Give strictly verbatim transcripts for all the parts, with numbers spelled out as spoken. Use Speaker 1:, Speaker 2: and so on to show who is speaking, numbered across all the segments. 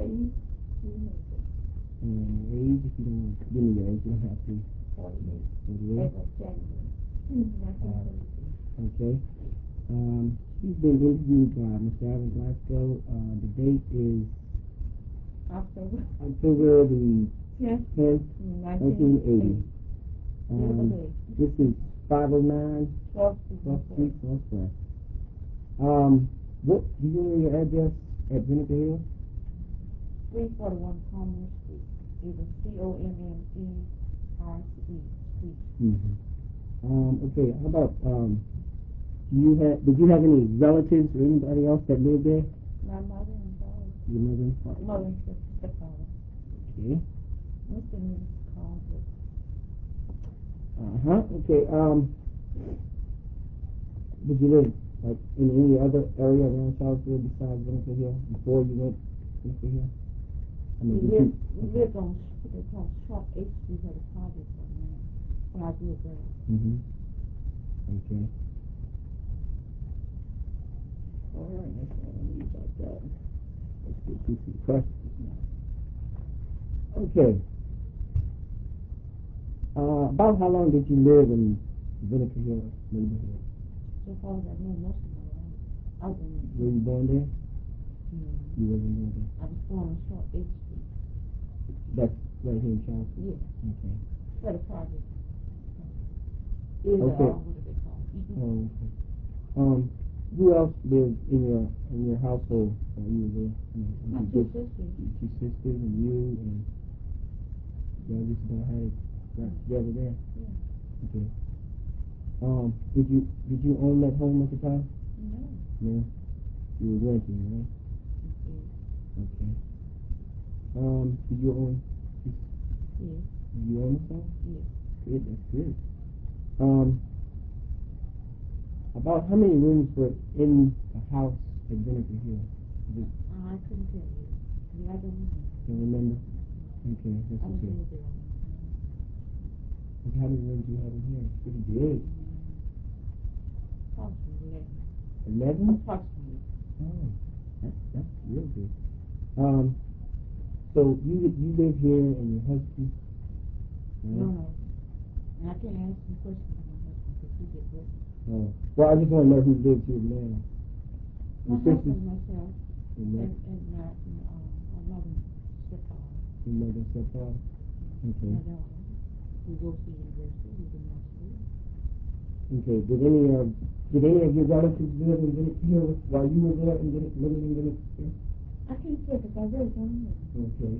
Speaker 1: age?
Speaker 2: And age, if you don't want to give me your age, you don't have to.
Speaker 1: forty-eight.
Speaker 2: forty-eight.
Speaker 1: April, January. nineteen thirty-two.
Speaker 2: Okay. Um, she's been interviewed by Mister Alvin Glasgow. Uh, the date is
Speaker 1: October.
Speaker 2: October the
Speaker 1: Yes.
Speaker 2: tenth, nineteen eighty. Um, this is five oh nine
Speaker 1: twelfth
Speaker 2: Street, Northwest. Um, what, do you know your address at Vinegar Hill?
Speaker 1: three forty-one Palmer Street. It was C O M M E R C E Street.
Speaker 2: Mm-hmm. Um, okay, how about, um, do you have, did you have any relatives or anybody else that lived there?
Speaker 1: My mother and father.
Speaker 2: Your mother and father?
Speaker 1: Mother and sister, father.
Speaker 2: Okay.
Speaker 1: Mister and Missus Caldwell.
Speaker 2: Uh-huh, okay, um, did you live, like, in any other area around Charlottesville besides Vinegar Hill before you went to Vinegar Hill? I mean,
Speaker 1: We
Speaker 2: did
Speaker 1: lived,
Speaker 2: you?
Speaker 1: we lived on, what they call Sharp H Street, had a project on there when I grew up there.
Speaker 2: Mm-hmm. Okay. All right, that's all I need about that. Let's get through some questions now. Okay. Uh, about how long did you live in Vinegar Hill neighborhood?
Speaker 1: So far as I know, most of my life. I was in,
Speaker 2: Were you born there?
Speaker 1: mm,
Speaker 2: You wasn't born there.
Speaker 1: I was born on Sharp H Street.
Speaker 2: That's right here in Charlottesville?
Speaker 1: Yeah.
Speaker 2: Okay.
Speaker 1: Where the project is.
Speaker 2: Okay.
Speaker 1: Uh, what do they call it? Mm-hmm.
Speaker 2: Oh, okay. Um, who else lived in your in your household while you were there? You know,
Speaker 1: My
Speaker 2: you
Speaker 1: two
Speaker 2: just-
Speaker 1: sisters.
Speaker 2: Two sisters and you and y'all just about had it right together there?
Speaker 1: Yeah.
Speaker 2: Okay. Um, did you did you own that home at the time?
Speaker 1: No.
Speaker 2: No. You were renting, right?
Speaker 1: Okay.
Speaker 2: Okay. Um, did you own?
Speaker 1: Yeah.
Speaker 2: Did you own this home?
Speaker 1: Yeah.
Speaker 2: Good. That's good. Um, about how many rooms were in the house at Vinegar Hill? Is it,
Speaker 1: Uh, I couldn't tell you. Because I don't remember.
Speaker 2: do you remember? Okay, that's
Speaker 1: I was
Speaker 2: okay.
Speaker 1: in the building.
Speaker 2: Okay, how many rooms do you have in here? It's pretty big.
Speaker 1: Approximately eleven.
Speaker 2: Eleven?
Speaker 1: Approximately.
Speaker 2: Oh, that's that's real big. Um, so you you live here and your husband? Right?
Speaker 1: No, no. And I can't ask some questions of my husband because he gets work.
Speaker 2: Oh, well, I just want to know who lives here now.
Speaker 1: My
Speaker 2: Your
Speaker 1: husband,
Speaker 2: sisters?
Speaker 1: myself,
Speaker 2: Your
Speaker 1: and,
Speaker 2: mother,
Speaker 1: and my, and, um, my mother and stepfather.
Speaker 2: your mother and stepfather? Okay.
Speaker 1: My daughter. We go to university. We go to law school.
Speaker 2: Okay. Did any of did any of your relatives live in Vinegar Hill while you were there and living in Vinegar Hill?
Speaker 1: I can't say because I really don't know.
Speaker 2: Okay.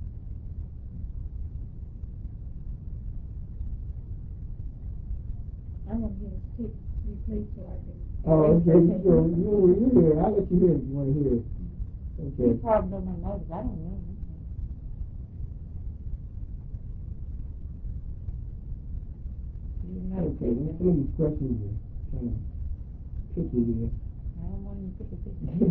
Speaker 1: I want to hear a tape replay so I can.
Speaker 2: Oh, okay. You go. You you hear it. I'll let you hear it if you want to hear it. Okay.
Speaker 1: You probably know my mother. I don't know. You know,
Speaker 2: Okay. Well, some of these questions are kind of tricky here.
Speaker 1: I don't want you to put the picture.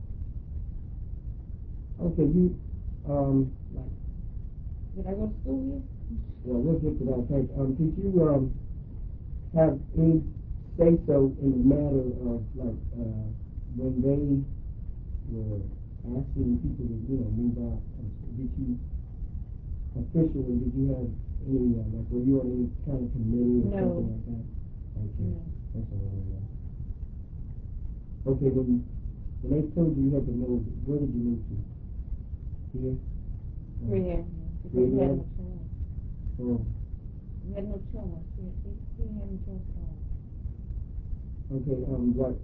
Speaker 2: Okay. You um like.
Speaker 1: Did I go to school here?
Speaker 2: Well, we'll get to that. Thanks. Um, did you um have any say so in the matter of like uh when they were asking people to you know move out? Uh, did you officially did you have any uh, like were you on any kind of committee or
Speaker 1: No.
Speaker 2: something like that? Okay,
Speaker 1: No.
Speaker 2: that's all I know. Okay, when you, when they told you you had to move, where did you move to? Here.
Speaker 1: Three years. Because we had no choice.
Speaker 2: Oh,
Speaker 1: We had no choice. We, we, we didn't have no choice at all.
Speaker 2: okay. Um, what?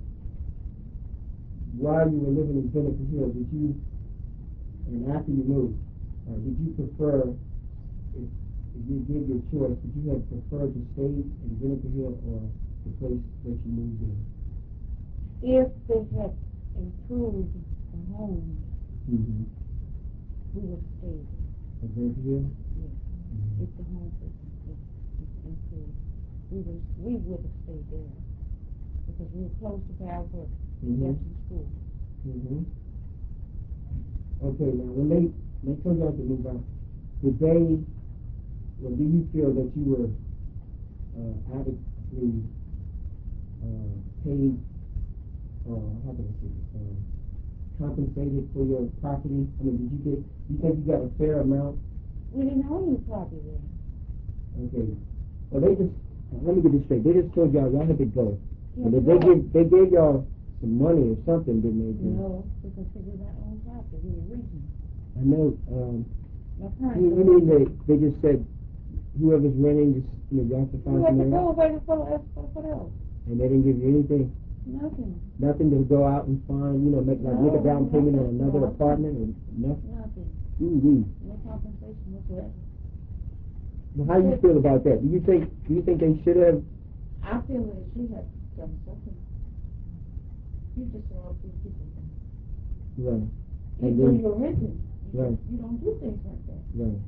Speaker 2: While you were living in Vinegar Hill, did you and after you moved, uh, did you prefer? If, if you give your choice, would you have preferred to stay in Vinegar Hill or the place that you moved in?
Speaker 1: If they had improved the home,
Speaker 2: Mm-hmm.
Speaker 1: we would have stayed there.
Speaker 2: At Vinegar Hill?
Speaker 1: Yes.
Speaker 2: Mm-hmm.
Speaker 1: If the home was improved, we would we would have stayed there because we were close to where I worked.
Speaker 2: Mm-hmm.
Speaker 1: After school.
Speaker 2: Mm-hmm. Okay, now when they they told you to move out, did they? Well, do you feel that you were uh, adequately uh, paid, or how can I say it, uh, compensated for your property? I mean, did you get, you think you got a fair amount?
Speaker 1: We didn't own any property then.
Speaker 2: Okay. Well, they just, let me get this straight. They just told y'all y'all had to go.
Speaker 1: Yeah,
Speaker 2: And they,
Speaker 1: we
Speaker 2: they,
Speaker 1: had-
Speaker 2: gave, they gave y'all some money or something, didn't they?
Speaker 1: No, because we did not own property. We were renting.
Speaker 2: I know. Um,
Speaker 1: My
Speaker 2: you,
Speaker 1: parents
Speaker 2: you
Speaker 1: were
Speaker 2: mean they,
Speaker 1: renting.
Speaker 2: they just said whoever's renting, just, you know, y'all have to find
Speaker 1: We had to
Speaker 2: somewhere
Speaker 1: go.
Speaker 2: else?
Speaker 1: Wait for what what else?
Speaker 2: And they didn't give you anything?
Speaker 1: Nothing.
Speaker 2: Nothing to go out and find, you know, make like make a
Speaker 1: No,
Speaker 2: down payment on
Speaker 1: nothing,
Speaker 2: another
Speaker 1: nothing.
Speaker 2: apartment or nothing?
Speaker 1: Nothing.
Speaker 2: Ooh-wee.
Speaker 1: No compensation whatsoever.
Speaker 2: Well, how you feel about that? Do you think do you think they should have?
Speaker 1: I feel that she had done something. You just saw these people things.
Speaker 2: Right. And
Speaker 1: Even
Speaker 2: then,
Speaker 1: when you're renting, you,
Speaker 2: right.
Speaker 1: don't, you don't do things like that.
Speaker 2: Right.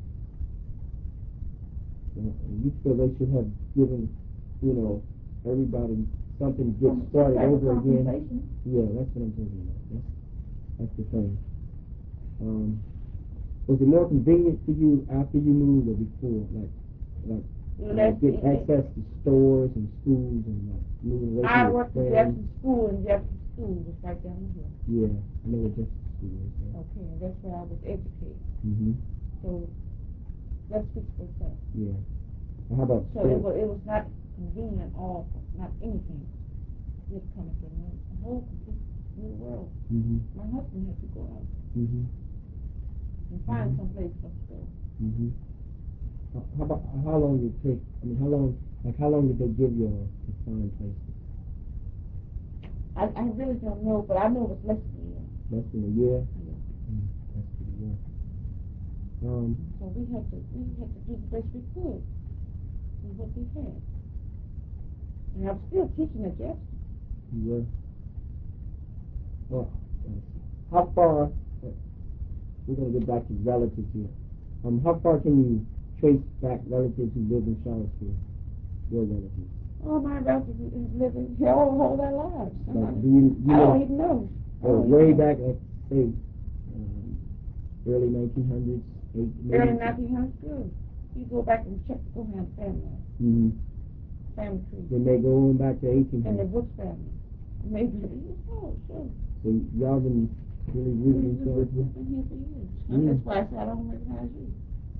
Speaker 2: Well, you feel they should have given, you know, everybody something to get
Speaker 1: Some- some
Speaker 2: started
Speaker 1: type of
Speaker 2: over again.
Speaker 1: compensation.
Speaker 2: Yeah, that's what I'm thinking about. That's that's the thing. Um, was it more convenient for you after you moved or before? Like, like
Speaker 1: Well,
Speaker 2: uh,
Speaker 1: that's
Speaker 2: get
Speaker 1: it.
Speaker 2: access to stores and schools and like moving away
Speaker 1: I
Speaker 2: from your
Speaker 1: worked at
Speaker 2: friends.
Speaker 1: Jefferson School, and Jefferson School was right down the hill.
Speaker 2: Yeah, I know what Jefferson School is. Yeah.
Speaker 1: Okay, and that's where I was educated.
Speaker 2: Mhm.
Speaker 1: So that speaks for itself.
Speaker 2: Yeah. Well, how about
Speaker 1: So
Speaker 2: school?
Speaker 1: it was, it was not convenient at all, not anything. Just coming to know the whole complete new world.
Speaker 2: Mhm.
Speaker 1: My husband had to go out
Speaker 2: Mhm.
Speaker 1: and find
Speaker 2: Mhm.
Speaker 1: some place for us to go.
Speaker 2: Mhm. How how about how long did it take? I mean, how long? Like, how long did they give you to find places?
Speaker 1: I, I really don't know, but I know it was less than a year.
Speaker 2: Less than a year.
Speaker 1: Yeah.
Speaker 2: Mm, that's pretty rough. Um.
Speaker 1: So we had to we had to do the best we could with what we had. And I'm still teaching at Jefferson.
Speaker 2: You were. Well, let's see. How far? Uh, we're gonna get back to relatives here. Um, how far can you trace back relatives who live in Charlottesville? Your relatives.
Speaker 1: Oh, my relatives have lived in here all, all their lives.
Speaker 2: Like, do you, you
Speaker 1: I
Speaker 2: know,
Speaker 1: don't even know. I
Speaker 2: oh,
Speaker 1: don't even
Speaker 2: way
Speaker 1: know.
Speaker 2: back, like, say, um, early nineteen hundreds, eight,
Speaker 1: Early nineteen hundreds, good. You go back and check the Cohan family,
Speaker 2: Mm-hmm.
Speaker 1: family tree,
Speaker 2: They may go on back to eighteen
Speaker 1: and the
Speaker 2: hundreds.
Speaker 1: Brooks family. Maybe. Oh, sure.
Speaker 2: So y'all been really
Speaker 1: We've
Speaker 2: rooting each other.
Speaker 1: been here for years.
Speaker 2: Mm.
Speaker 1: That's why I said I don't recognize you.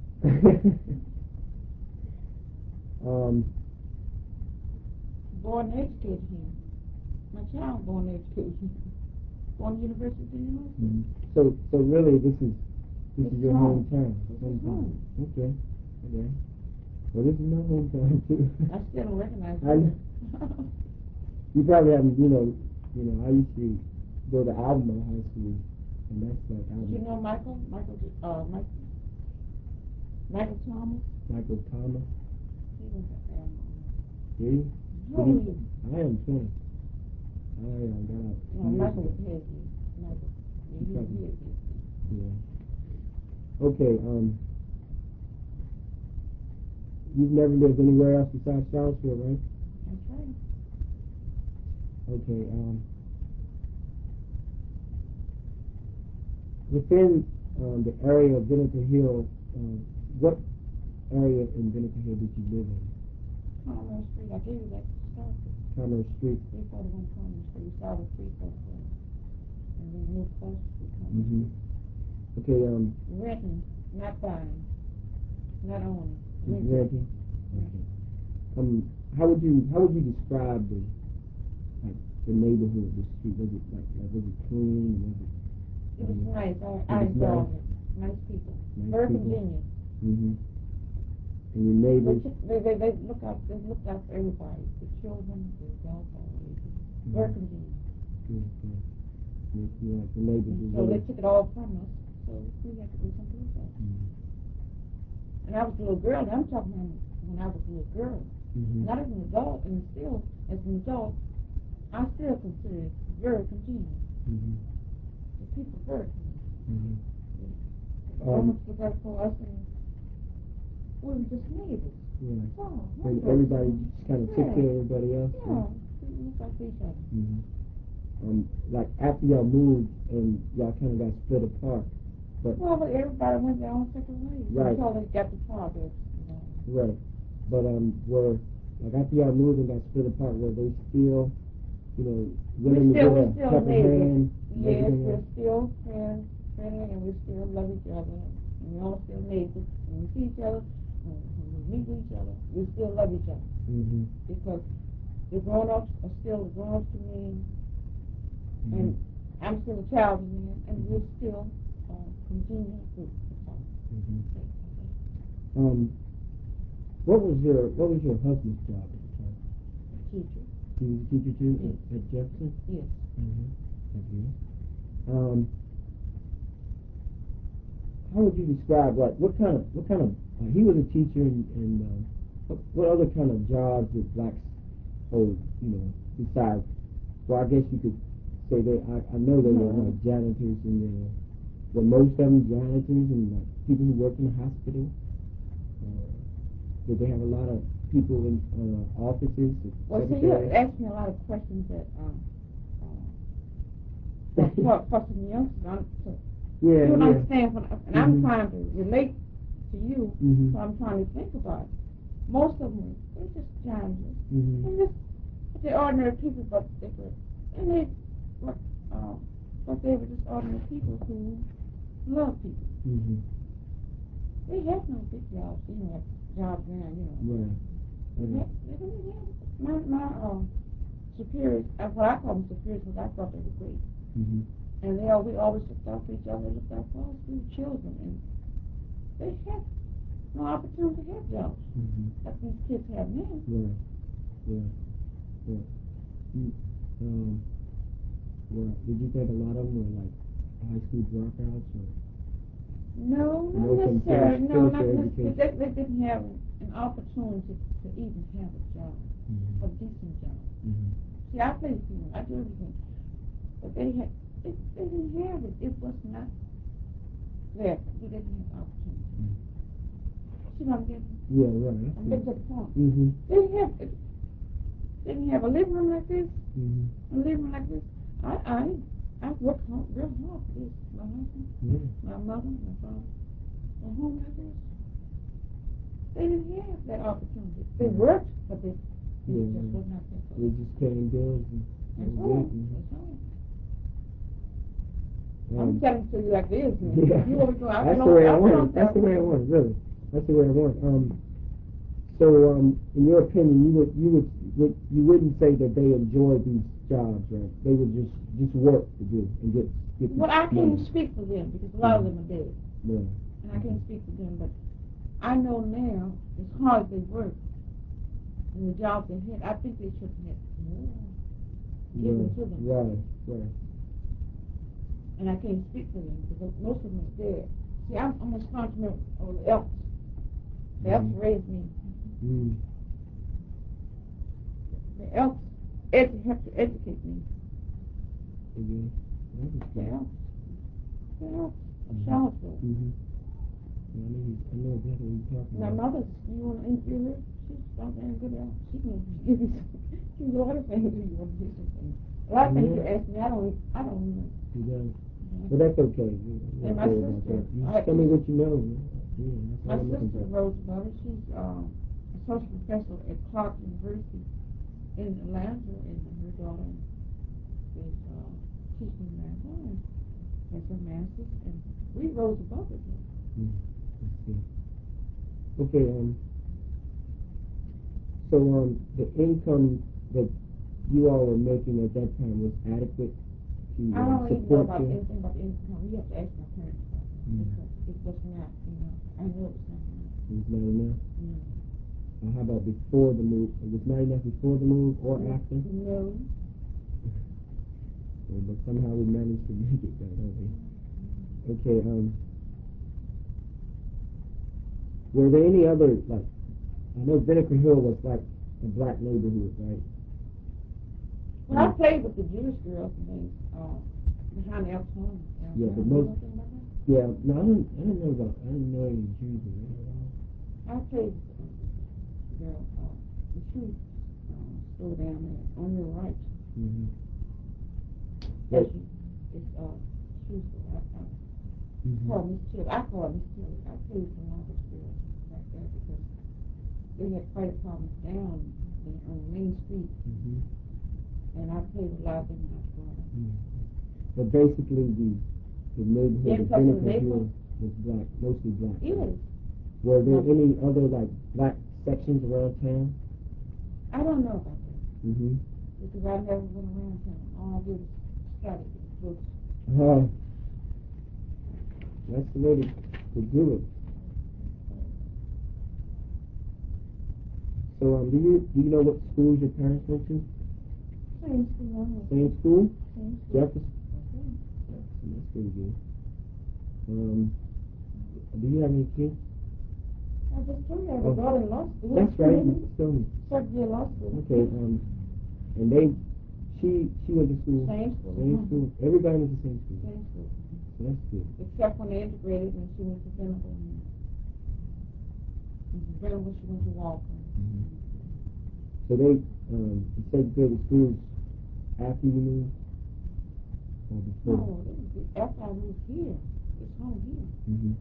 Speaker 2: um,
Speaker 1: Born and educated here. My child born and educated here. Born at University of Illinois.
Speaker 2: mhm. So, so really, this is this
Speaker 1: This
Speaker 2: is
Speaker 1: is
Speaker 2: your
Speaker 1: home.
Speaker 2: hometown.
Speaker 1: This is
Speaker 2: Hometown.
Speaker 1: home.
Speaker 2: Okay. Okay. Well, this is my hometown too.
Speaker 1: I still don't recognize
Speaker 2: I,
Speaker 1: you.
Speaker 2: you probably haven't, you know, you know. I used to go to Albemarle High School, and that's like
Speaker 1: You
Speaker 2: Albemarle.
Speaker 1: know Michael? Michael, uh, Michael, Michael Thomas?
Speaker 2: Michael Thomas.
Speaker 1: He was at Albemarle.
Speaker 2: Did he?
Speaker 1: How
Speaker 2: Did
Speaker 1: old
Speaker 2: he?
Speaker 1: are you?
Speaker 2: I am twenty. I um, got out.
Speaker 1: No,
Speaker 2: two years
Speaker 1: Michael
Speaker 2: ago.
Speaker 1: was ahead of you. Michael. Yeah, he was
Speaker 2: Probably.
Speaker 1: ahead of you.
Speaker 2: Yeah. Okay. Um. You've never lived anywhere else besides Charlottesville, right?
Speaker 1: That's right.
Speaker 2: Okay. Um. Within um, the area of Vinegar Hill, uh, what area in Vinegar Hill did you live in?
Speaker 1: Commerce Street. I gave you that to start with.
Speaker 2: Commerce Street.
Speaker 1: three forty-one Commerce Street. We started with three forty-one. And we moved close to Commerce
Speaker 2: Mm-hmm.
Speaker 1: Street.
Speaker 2: Okay. Um.
Speaker 1: Renting, not buying, not owning.
Speaker 2: Just
Speaker 1: Renting.
Speaker 2: renting. Okay. Um. How would you How would you describe the like the neighborhood, the street? Was it like like was it clean? Was it?
Speaker 1: It was
Speaker 2: um,
Speaker 1: nice. I,
Speaker 2: it
Speaker 1: I
Speaker 2: was
Speaker 1: enjoyed
Speaker 2: nice.
Speaker 1: it. Nice people.
Speaker 2: Nice
Speaker 1: Very
Speaker 2: people.
Speaker 1: Virginia.
Speaker 2: Mm-hmm. And your
Speaker 1: They,
Speaker 2: neighbors.
Speaker 1: took- they, they, they look out. They looked out for everybody. The children, the adults, all ages. Very
Speaker 2: Mhm.
Speaker 1: convenient.
Speaker 2: Good. Good. Makes me like the neighbors
Speaker 1: And
Speaker 2: is
Speaker 1: so they
Speaker 2: really.
Speaker 1: took it all from us. So we had to do something with that.
Speaker 2: Mm-hmm.
Speaker 1: And I was a little girl. I'm talking when, when I was a little girl.
Speaker 2: Mm-hmm.
Speaker 1: Not as an adult, and still as an adult, I still consider it very convenient.
Speaker 2: Mm-hmm.
Speaker 1: The people very convenient.
Speaker 2: Mm-hmm.
Speaker 1: The
Speaker 2: Um,
Speaker 1: government looked out for us, and we were just neighbors.
Speaker 2: yeah.
Speaker 1: Oh,
Speaker 2: And
Speaker 1: wonderful.
Speaker 2: everybody just kind of took
Speaker 1: Yeah.
Speaker 2: care of everybody else.
Speaker 1: Yeah, we looked out for each other.
Speaker 2: Mm-hmm. Um, like after y'all moved and y'all kind of got split apart, but
Speaker 1: Well, but everybody went their own separate ways
Speaker 2: right,
Speaker 1: until they got the fathers, you know.
Speaker 2: right. But um, were like after y'all moved and got split apart, were they still, you know, willing to
Speaker 1: still-
Speaker 2: give
Speaker 1: we
Speaker 2: a
Speaker 1: still
Speaker 2: helping
Speaker 1: neighbors.
Speaker 2: hand?
Speaker 1: Yes,
Speaker 2: everything
Speaker 1: we're
Speaker 2: else?
Speaker 1: still friends, friendly, and we still love each other. And we all still neighbors. When we see each other, when when we meet with each other, we still love each other.
Speaker 2: Mm-hmm.
Speaker 1: Because the grown-ups are still the grown-ups to me,
Speaker 2: Mm-hmm.
Speaker 1: and I'm still a child to them, and we're still uh, continuing to talk.
Speaker 2: Mm-hmm. Um, what was your what was your husband's job at the time?
Speaker 1: Teacher.
Speaker 2: He was a teacher too
Speaker 1: Yes.
Speaker 2: at, at Jefferson.
Speaker 1: Yes.
Speaker 2: Mm-hmm. That's good. Um, how would you describe like what kind of what kind of uh, he was a teacher and, and uh, what, what other kind of jobs did blacks hold? You know, besides, well, I guess you could say that I, I know there were like janitors and there were most of them janitors and like people who worked in the hospital. Or did they have a lot of people in uh, offices?
Speaker 1: Well, see, you asked me a lot of questions that um, uh, for, for, for some youngsters. So
Speaker 2: yeah,
Speaker 1: you don't
Speaker 2: yeah.
Speaker 1: understand, when, and
Speaker 2: mm-hmm.
Speaker 1: I'm trying to relate to you,
Speaker 2: mm-hmm.
Speaker 1: so I'm trying to think about it. Most of them, they're just janitors.
Speaker 2: Mm-hmm.
Speaker 1: And just, they're ordinary people, but they were, and they, but, um, but they were just ordinary people who love people.
Speaker 2: Mm-hmm.
Speaker 1: They have no big jobs, you know, like jobs now, you know.
Speaker 2: Right.
Speaker 1: They,
Speaker 2: Right.
Speaker 1: have, they don't have, my, my, um, superiors, uh, what I call them superiors, because I thought they were great.
Speaker 2: Mm-hmm.
Speaker 1: And they all, we always looked out for each other, looked out for us, we were children, and they had no opportunity to have jobs
Speaker 2: Mm-hmm.
Speaker 1: that these kids have now.
Speaker 2: Right. Yeah. Yeah. You, um, well, did you think a lot of them were like high school dropouts or?
Speaker 1: No, not
Speaker 2: Most of them
Speaker 1: necessarily.
Speaker 2: finished,
Speaker 1: No,
Speaker 2: finished
Speaker 1: not
Speaker 2: their
Speaker 1: necessarily.
Speaker 2: education.
Speaker 1: They, they didn't have an opportunity to even have a job,
Speaker 2: Mm-hmm.
Speaker 1: a decent job.
Speaker 2: Mm-hmm.
Speaker 1: See, I played piano, I do everything, but they had, they, they didn't have it. It was not there. They didn't have opportunity.
Speaker 2: Mm-hmm.
Speaker 1: See what I'm getting?
Speaker 2: Yeah, right.
Speaker 1: I'm getting to the point.
Speaker 2: Mm-hmm.
Speaker 1: They didn't have it. They didn't have a living room like this.
Speaker 2: Mm-hmm.
Speaker 1: A living room like this. I, I, I worked hard, real hard for this. My husband,
Speaker 2: Yeah.
Speaker 1: my mother, my father, a home like this. They didn't have that opportunity. They
Speaker 2: Mm-hmm.
Speaker 1: worked, but they, they
Speaker 2: Yeah,
Speaker 1: just
Speaker 2: yeah.
Speaker 1: was not there for
Speaker 2: They
Speaker 1: them.
Speaker 2: just paying bills and that
Speaker 1: That's
Speaker 2: was
Speaker 1: all.
Speaker 2: it. Mm-hmm.
Speaker 1: That's all.
Speaker 2: Um,
Speaker 1: I'm telling it to you like this. Man.
Speaker 2: yeah.
Speaker 1: You always go, I,
Speaker 2: That's
Speaker 1: I
Speaker 2: the way I
Speaker 1: don't,
Speaker 2: want
Speaker 1: I
Speaker 2: it. That's the way I want it, really. That's the way I want it. Um, so, um, in your opinion, you would, you would, would, you wouldn't say that they enjoyed these jobs, right? They would just, just work to do and get, get
Speaker 1: Well, I
Speaker 2: money.
Speaker 1: can't speak for them because a lot of them are dead.
Speaker 2: Yeah.
Speaker 1: And I can't speak for them, but I know now, as hard as they work, and the job they had, I think they should have had more given
Speaker 2: Yeah.
Speaker 1: to them.
Speaker 2: Right, right.
Speaker 1: And I can't speak for them because most of them are dead. See, I'm, I'm responsible for the Elks. The Elks
Speaker 2: Mm-hmm.
Speaker 1: raised me.
Speaker 2: Mm.
Speaker 1: The Elks edu- have to educate me.
Speaker 2: Yeah. That was
Speaker 1: The
Speaker 2: good.
Speaker 1: Elks. The Elks of
Speaker 2: Mm-hmm.
Speaker 1: Charlottesville.
Speaker 2: Mm-hmm. Yeah, I know, you, I know exactly what you're talking
Speaker 1: My
Speaker 2: about.
Speaker 1: mother, you want to interview her? She's not very good at. She can give you some. She can do a lot of things if you want to do something. A lot of things you
Speaker 2: Yeah.
Speaker 1: ask me, I don't. I don't know.
Speaker 2: You got it.
Speaker 1: Yeah.
Speaker 2: But that's okay. You don't
Speaker 1: And my
Speaker 2: worry about
Speaker 1: sister,
Speaker 2: that. You
Speaker 1: I
Speaker 2: just tell me what you know. Man. Yeah, that's
Speaker 1: my
Speaker 2: all I'm looking
Speaker 1: sister
Speaker 2: for.
Speaker 1: Rose Butler, she's um, associate professor at Clark University in Atlanta, and her daughter is uh, teaching Atlanta and has her master's, and we rose above it.
Speaker 2: Mm. Let's see. Okay. Um. So um, the income that you all were making at that time was adequate to
Speaker 1: I
Speaker 2: uh,
Speaker 1: don't even know
Speaker 2: support
Speaker 1: about
Speaker 2: you.
Speaker 1: anything about income. You have to ask my parents about that
Speaker 2: Mm.
Speaker 1: because it was not enough. I know it was not enough.
Speaker 2: It was not enough.
Speaker 1: No.
Speaker 2: Uh, how about before the move? It was not enough before the move or
Speaker 1: No.
Speaker 2: after?
Speaker 1: No.
Speaker 2: So, but somehow we managed to make it that way. Okay. Um. Were there any other, like, I know Vinegar Hill was like a black neighborhood, right?
Speaker 1: Well, I played with the Jewish girls and they, uh, behind the Elks Home.
Speaker 2: Yeah, but most, yeah, no, I didn't, I didn't know about, I didn't know any Jews in there at all.
Speaker 1: I played with uh, the girl, uh, the shoe uh, store down there on your right.
Speaker 2: Mm-hmm.
Speaker 1: As
Speaker 2: But,
Speaker 1: you, it's uh, shoe store. I, I
Speaker 2: mm-hmm.
Speaker 1: call Miss Tilly. I call Miss Tilly. I played with a lot of those girls back there because they had fight problems down there on Main Street.
Speaker 2: Mm-hmm.
Speaker 1: And I played with a lot of them when I was growing up.
Speaker 2: Mm-hmm. But basically, the the neighborhood
Speaker 1: Yeah,
Speaker 2: of
Speaker 1: because of the
Speaker 2: Vinegar here
Speaker 1: neighborhood.
Speaker 2: was black, mostly black.
Speaker 1: Yes.
Speaker 2: Were there
Speaker 1: Okay.
Speaker 2: any other like black sections around town?
Speaker 1: I don't know about that
Speaker 2: Mm-hmm.
Speaker 1: because I never went around town. All I did was study books.
Speaker 2: Uh, that's the way to, to do it. So, um, do you do you know what schools your parents went to?
Speaker 1: Same school.
Speaker 2: Same school?
Speaker 1: Same school.
Speaker 2: Jefferson.
Speaker 1: Okay.
Speaker 2: Jefferson. That's pretty good. Um, do you have any kids?
Speaker 1: I just told you I
Speaker 2: Oh.
Speaker 1: was daughter in law school.
Speaker 2: That's right. You just told me.
Speaker 1: Second year law school.
Speaker 2: Okay. Um, and they, she, she went to school.
Speaker 1: Same school.
Speaker 2: Same
Speaker 1: Mhm.
Speaker 2: school. Everybody went to the same school.
Speaker 1: Same school.
Speaker 2: So that's good.
Speaker 1: Except when they integrated and she went to Venable. And Venable, she went to Walker.
Speaker 2: Mm-hmm. So they, um, you segregated schools after you moved? Or before?
Speaker 1: No, it was after I moved here. It's home here.
Speaker 2: Mm-hmm.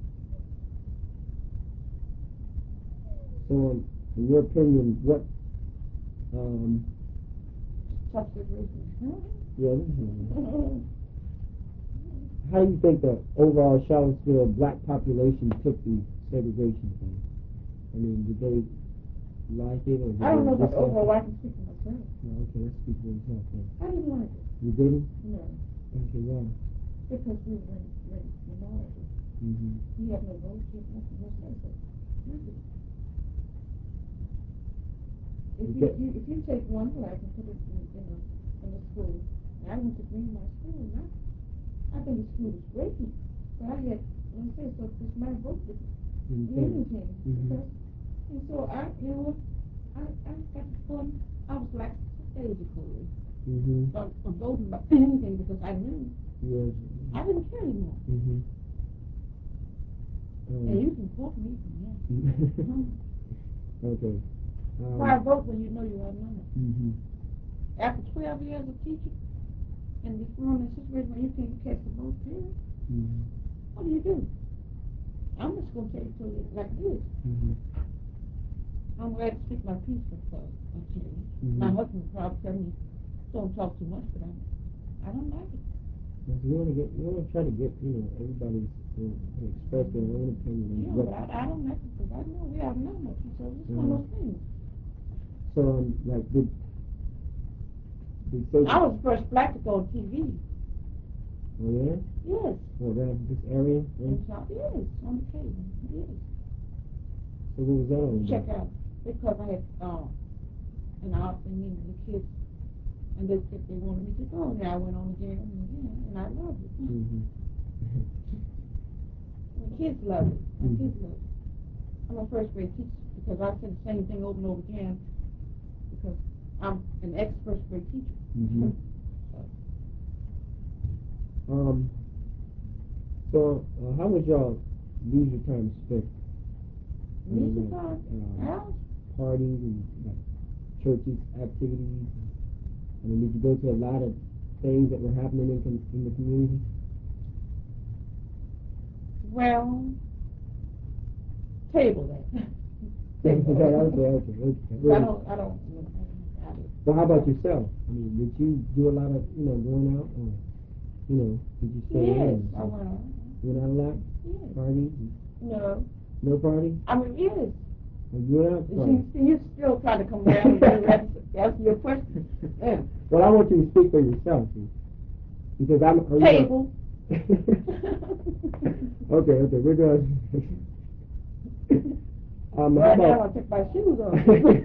Speaker 2: So, um, in your opinion, what, um,
Speaker 1: Substitution.
Speaker 2: yeah, this is, how do you think the overall Charlottesville black population took the segregation thing? I mean, did they like it or did
Speaker 1: I don't know
Speaker 2: they
Speaker 1: about the
Speaker 2: dislike
Speaker 1: overall.
Speaker 2: it?
Speaker 1: I can speak for myself.
Speaker 2: No, okay, let's speak for yourself then.
Speaker 1: I didn't like it.
Speaker 2: You didn't?
Speaker 1: No.
Speaker 2: Okay, why?
Speaker 1: Because we were in, in minority.
Speaker 2: Mm-hmm.
Speaker 1: We have no votes, we have nothing, no say so. Nothing. If you,
Speaker 2: Okay.
Speaker 1: if you if you take one black and put it in, in a in a school, and I went to Greenmount School, and I, I think the school was great. But I had, let me say, so it's my vote didn't do anything.
Speaker 2: Mm-hmm.
Speaker 1: Because, and so I, you know, I, I got to fun. I was like stage cool.
Speaker 2: Mm-hmm.
Speaker 1: So I'm voting about anything because I knew
Speaker 2: Yes.
Speaker 1: I didn't care anymore.
Speaker 2: Mm-hmm. Um,
Speaker 1: And you can quote me from that.
Speaker 2: okay. Um,
Speaker 1: Why vote when you know you are none?
Speaker 2: Mm-hmm.
Speaker 1: After twelve years of teaching, and before in a situation where you can't catch the both parents,
Speaker 2: Mm-hmm.
Speaker 1: what do you do? I'm just going to tell you to you like this.
Speaker 2: Mm-hmm.
Speaker 1: I'm glad to speak my piece with uh, I tell you.
Speaker 2: Mm-hmm.
Speaker 1: My husband would probably tell me, don't talk too much, but I, I don't like it.
Speaker 2: Because we want to get, we want to try to get, you know, everybody to, to express their own opinion.
Speaker 1: Yeah,
Speaker 2: what,
Speaker 1: but I, I don't like it because I know we have none of it. So it's
Speaker 2: Mhm.
Speaker 1: one of those things.
Speaker 2: So, um, like, did, did they,
Speaker 1: I was the first black to go on T V.
Speaker 2: oh yeah?
Speaker 1: Yes.
Speaker 2: Well, around this area?
Speaker 1: In
Speaker 2: Right?
Speaker 1: South, yes, on the cable. Yes.
Speaker 2: So what was that on?
Speaker 1: Check out because I had um an art thing in the kids, and they said they wanted me to go, and I went on again and again, and I loved it.
Speaker 2: Mm-hmm.
Speaker 1: My kids love it. My
Speaker 2: Mhm.
Speaker 1: kids love it. I'm a first grade teacher because I said the same thing over and over again because I'm an ex first grade teacher.
Speaker 2: Mm-hmm.
Speaker 1: So,
Speaker 2: Um, so, uh, how would y'all leisure time spent? I mean,
Speaker 1: music
Speaker 2: like,
Speaker 1: time,
Speaker 2: uh,
Speaker 1: house,
Speaker 2: parties and like churches activities. I mean, did you go to a lot of things that were happening in, com- in the community?
Speaker 1: well, table that.
Speaker 2: Okay,
Speaker 1: Table
Speaker 2: okay,
Speaker 1: that.
Speaker 2: okay, okay.
Speaker 1: I
Speaker 2: Really?
Speaker 1: don't, I don't, you know, I don't.
Speaker 2: Well, how about yourself? I mean, did you do a lot of, you know, going out, or you know, did you stay
Speaker 1: Yes,
Speaker 2: in?
Speaker 1: I went out.
Speaker 2: Went out a lot?
Speaker 1: Yes.
Speaker 2: Parties?
Speaker 1: No.
Speaker 2: No party?
Speaker 1: I mean, yes.
Speaker 2: Or you went out?
Speaker 1: You, you still trying to come around and answer your question. Yeah.
Speaker 2: Well, I want you to speak for yourself, see, because I'm you
Speaker 1: Table.
Speaker 2: okay, okay, we're going. um, how
Speaker 1: Right now,
Speaker 2: about?
Speaker 1: I'll take my shoes off.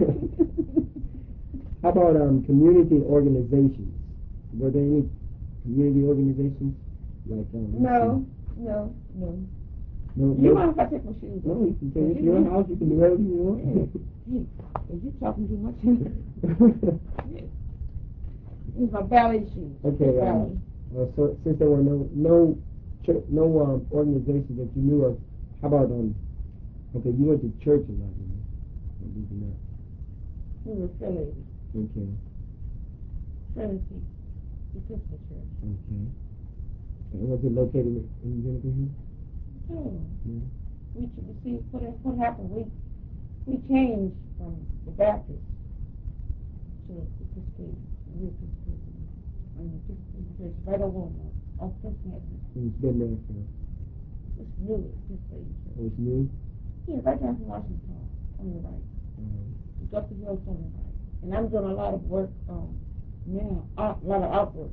Speaker 2: How about um community organizations? Were there any community organizations like um?
Speaker 1: No, no, no.
Speaker 2: No,
Speaker 1: You
Speaker 2: no.
Speaker 1: mind if I take my shoes off?
Speaker 2: No, you can take it to your house. You can do whatever you want.
Speaker 1: Hey, hey, you talking too much? Yeah. These are my ballet shoes.
Speaker 2: Okay. Um, uh, so since there were no no ch- no um, organizations that you knew of, how about um? Okay, you went to church a lot, you know? Or did you not?
Speaker 1: We were affiliated.
Speaker 2: Okay.
Speaker 1: Trinity Episcopal Church.
Speaker 2: Okay. And was it located in Vinegar Hill?
Speaker 1: Oh.
Speaker 2: Yeah.
Speaker 1: We you see what what happened. We we changed from the Baptist to Episcopal. We Episcopal. I mean Episcopal Church right over on on Fifth Avenue.
Speaker 2: And it's been there for,
Speaker 1: It's new, this lady.
Speaker 2: oh, it's new?
Speaker 1: Yeah, right down from Washington Park, on the right.
Speaker 2: Um,
Speaker 1: It's up the hill on the right. And I'm doing a lot of work, um, now, art, a lot of artwork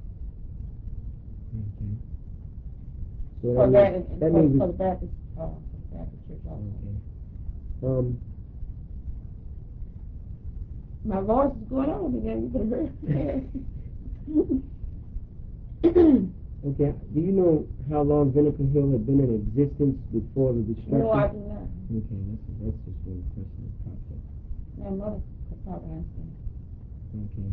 Speaker 2: okay. So
Speaker 1: for
Speaker 2: that
Speaker 1: that
Speaker 2: means,
Speaker 1: and, and
Speaker 2: that
Speaker 1: for,
Speaker 2: means
Speaker 1: for
Speaker 2: it's,
Speaker 1: the Baptist, uh, for the Baptist church also.
Speaker 2: okay. Um,
Speaker 1: My voice is going on again, you better hurry.
Speaker 2: okay, do you know how long Vinegar Hill had been in existence before the destruction?
Speaker 1: No, I do not.
Speaker 2: Okay, that's, that's just one question that popped up.
Speaker 1: My mother could probably answer that.
Speaker 2: Okay.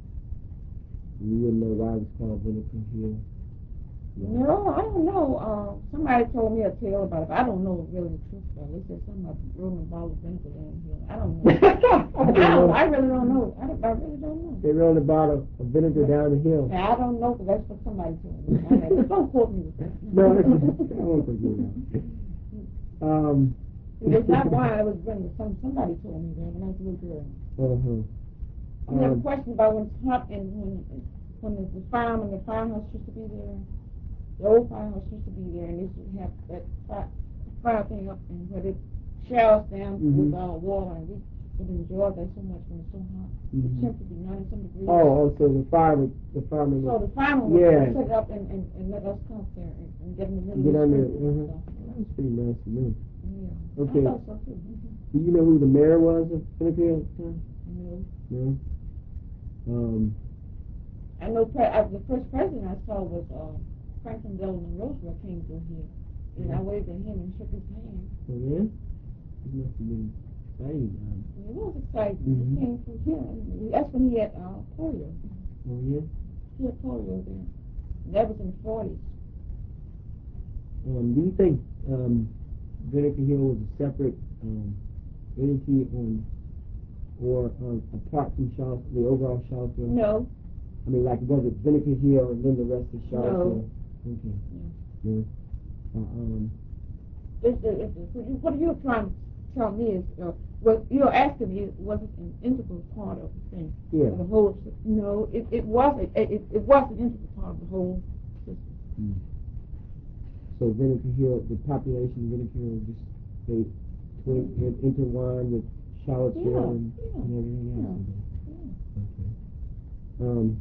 Speaker 2: You wouldn't know why it was called Vinegar Hill?
Speaker 1: No, I don't know. Um, somebody told me a tale about it, but I don't know really the truth about it. They said something about rolling ball of vinegar down here. I don't know. I, don't, I really don't know. I, don't, I really don't know.
Speaker 2: They rolled a bottle of vinegar
Speaker 1: Yeah.
Speaker 2: down the hill.
Speaker 1: Now, I don't know, because that's what somebody told me. I had, don't quote me with that.
Speaker 2: No, that's, I won't forget that. Um,
Speaker 1: It was not wine, it was vinegar. Some, somebody told me that when I was a little girl.
Speaker 2: uh-huh.
Speaker 1: I have a
Speaker 2: Um,
Speaker 1: question about when it's hot and when, when the, the farm and the farmhouse used to be there. The old farmhouse used to be there, and they used to have that fire, fire thing up, and where they showers down
Speaker 2: Mhm.
Speaker 1: with uh, water, and we would enjoy that so much when it's so hot.
Speaker 2: Mhm.
Speaker 1: The temperature would be ninety some degrees.
Speaker 2: oh, oh, so the fire would, the fireman
Speaker 1: So
Speaker 2: would,
Speaker 1: the fireman would
Speaker 2: yeah.
Speaker 1: set it up and, and, and let us come up there and, and get in the middle
Speaker 2: Get
Speaker 1: of the
Speaker 2: under
Speaker 1: street
Speaker 2: it.
Speaker 1: and
Speaker 2: Uh-huh.
Speaker 1: stuff.
Speaker 2: That was pretty nice to know.
Speaker 1: Yeah,
Speaker 2: Okay.
Speaker 1: I thought so too.
Speaker 2: Do you know who the mayor was of Vinegar Hill at the time?
Speaker 1: No.
Speaker 2: No? Um,
Speaker 1: I know pre- uh, the first president I saw was uh, Franklin Delano Roosevelt came through here. And I waved at him and shook his hand.
Speaker 2: oh, yeah? It must have been exciting. Um,
Speaker 1: It was exciting.
Speaker 2: Mhm.
Speaker 1: He came through here. And that's when he had uh, polio.
Speaker 2: oh, yeah?
Speaker 1: He had polio then. And that was in the forties.
Speaker 2: Um, do you think um, Vinegar Hill was a separate um, entity on, or um, apart from Charlotte, the overall Charlottesville?
Speaker 1: No.
Speaker 2: I mean, like, was it Vinegar Hill and then the rest of Charlottesville?
Speaker 1: No.
Speaker 2: Okay.
Speaker 1: No.
Speaker 2: No. Uh, um,
Speaker 1: It's, it's, it's, what you're trying to tell me is, uh, what you're asking me, was it an integral part of the thing?
Speaker 2: Yeah.
Speaker 1: Of the whole, no, it, it wasn't. It, it, it was an integral part of the whole system.
Speaker 2: mm. So Vinegar Hill, the population of Vinegar Hill, just they twin, mm. intertwined with Charlottesville
Speaker 1: Yeah,
Speaker 2: and,
Speaker 1: yeah,
Speaker 2: and everything
Speaker 1: yeah,
Speaker 2: else.
Speaker 1: yeah.
Speaker 2: Okay. Um,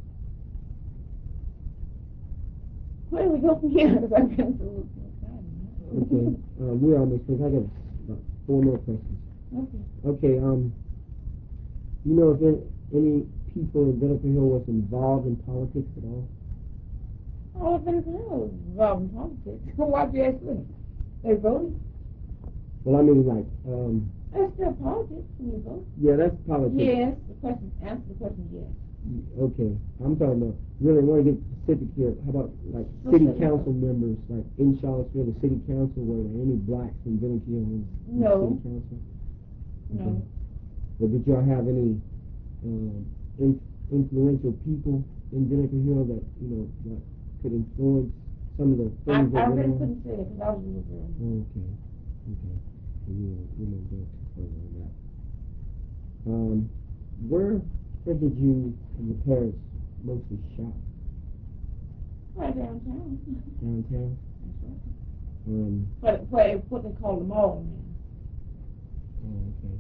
Speaker 1: Where do we go from here? Because I've been through
Speaker 2: okay. Um, we're almost finished. I got about four more questions.
Speaker 1: Okay.
Speaker 2: Okay. Um, you know if any, any people in Vinegar Hill was involved in politics at all?
Speaker 1: All of Venezuela was involved in politics. Why'd you ask me? They voted.
Speaker 2: Well, I mean, like, um,
Speaker 1: That's still politics when you vote.
Speaker 2: yeah, that's politics.
Speaker 1: Yes. The question, answer the question, yes.
Speaker 2: Okay, I'm talking about, really want to get specific here. How about, like,
Speaker 1: What's
Speaker 2: city
Speaker 1: that?
Speaker 2: council members, like, in Charlottesville, the city council, were there any blacks in Vinegar Hill in the
Speaker 1: No.
Speaker 2: city council?
Speaker 1: No.
Speaker 2: Okay. But did y'all have any um, in, influential people in Vinegar Hill that, you know, that could influence some of the
Speaker 1: I,
Speaker 2: things that
Speaker 1: I
Speaker 2: went
Speaker 1: really
Speaker 2: on?
Speaker 1: couldn't say that because I was a little girl.
Speaker 2: Oh, okay, okay. So you know, you know, go too further on that. Um, where, where did you and your parents mostly shop?
Speaker 1: Right downtown.
Speaker 2: Downtown?
Speaker 1: That's right.
Speaker 2: Um,
Speaker 1: What, what, what they call the mall now.
Speaker 2: oh, okay.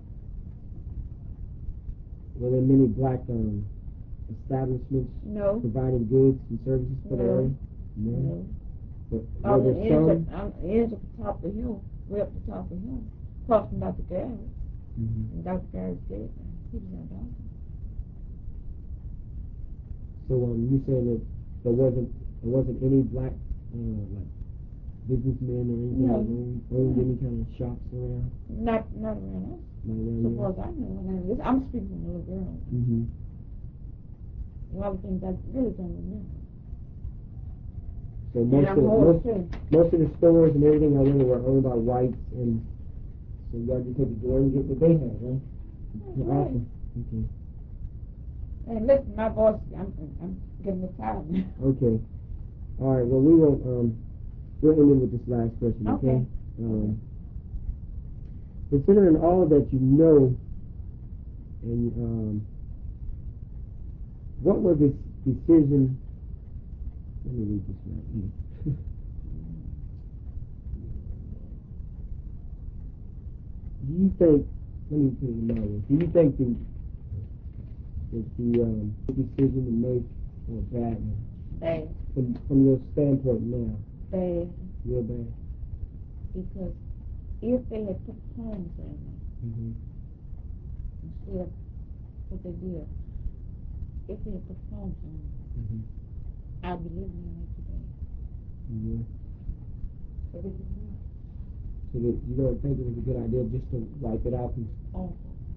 Speaker 2: Were there many black um, establishments
Speaker 1: No.
Speaker 2: providing goods and services for the
Speaker 1: No.
Speaker 2: area? No.
Speaker 1: No.
Speaker 2: But
Speaker 1: On
Speaker 2: were
Speaker 1: the
Speaker 2: there
Speaker 1: ends
Speaker 2: some?
Speaker 1: of, on the ends of the top of the hill, way up the top of the hill, across from Doctor Garrett.
Speaker 2: Mm-hmm.
Speaker 1: And Doctor Garrett's dead now. He was our doctor.
Speaker 2: So um, you said that there wasn't there wasn't any black uh, like businessmen or anything
Speaker 1: No.
Speaker 2: that owned, owned
Speaker 1: No.
Speaker 2: any kind of shops around?
Speaker 1: Not, not around us.
Speaker 2: Not around
Speaker 1: So
Speaker 2: here?
Speaker 1: far as I know, and I, I'm speaking from a little girl.
Speaker 2: Mm-hmm.
Speaker 1: A lot of things I really don't remember.
Speaker 2: So
Speaker 1: And
Speaker 2: most
Speaker 1: I'm
Speaker 2: of the,
Speaker 1: old
Speaker 2: most,
Speaker 1: too.
Speaker 2: most of the stores and everything I really were owned by whites, and so y'all just had to go and get what they had, huh?
Speaker 1: That's right.
Speaker 2: Awesome. Okay.
Speaker 1: And listen, my voice, I'm, I'm getting tired now.
Speaker 2: Okay. All right. Well, we will um we'll end it with this last question. Okay.
Speaker 1: Okay.
Speaker 2: Um, considering all that you know, and um, what was this decision Let me read this right here. Do you think, let me put it another way, do you think the, that the um, decision to make or bad one?
Speaker 1: Bad.
Speaker 2: From, from your standpoint now?
Speaker 1: Bad.
Speaker 2: Real bad?
Speaker 1: Because if they had put homes in there,
Speaker 2: mm-hmm.
Speaker 1: instead of what they did, if they had put homes in there,
Speaker 2: mm-hmm.
Speaker 1: I'd be living in there today.
Speaker 2: Yeah.
Speaker 1: But it did not.
Speaker 2: So that you don't think it was a good idea just to wipe it out? And
Speaker 1: awful.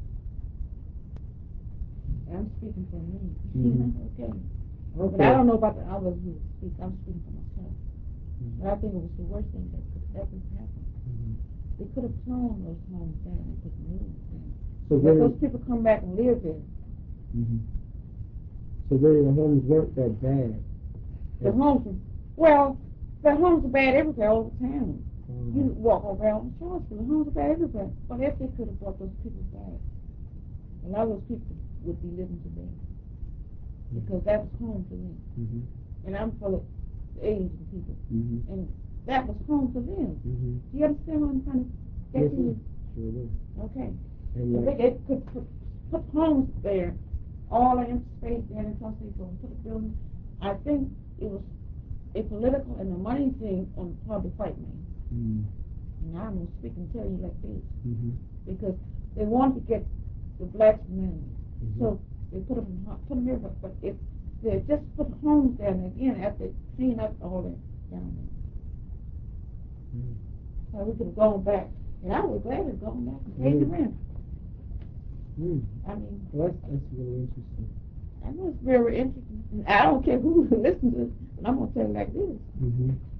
Speaker 1: I'm speaking for me.
Speaker 2: Mm-hmm.
Speaker 1: okay.
Speaker 2: okay.
Speaker 1: But I don't know about the others who speak. I'm speaking for myself.
Speaker 2: Mm-hmm.
Speaker 1: But I think it was the worst thing that could ever happen.
Speaker 2: Mm-hmm.
Speaker 1: They could have torn those homes down and put new ones in.
Speaker 2: So
Speaker 1: let those people come back and live there.
Speaker 2: Mm-hmm. So really the homes weren't that bad?
Speaker 1: The yeah. homes were, well, the homes are bad everywhere all the time. Mm. You walk around Charleston, the homes are bad everywhere. But if they could have brought those people back, a lot of those people would be living today. Mm-hmm. Because that was home to them. Mm-hmm. And I'm full of Asian people. Mm-hmm. And that was home to them. Mm-hmm. Do you understand what I'm trying to get
Speaker 2: yes,
Speaker 1: to you?
Speaker 2: Sure do.
Speaker 1: Okay.
Speaker 2: And
Speaker 1: so
Speaker 2: like,
Speaker 1: they, they could put, put homes there, all in space there, and plus they go and put a building. I think it was a political and a money thing on the part of the white man. Mm. And I'm going to speak and tell you like this. Mm-hmm. Because they wanted to get the blacks married. Mm-hmm. So they put them, put them everywhere. But if they just put homes down there again after they clean up all that down there. Mm. So we could have gone back. And I was glad to have gone back and paid mm. the rent. Mm. I mean,
Speaker 2: well, that's, that's really interesting.
Speaker 1: I know it's very interesting. I don't care who listens to it, but I'm going to tell you like this. Mm-hmm.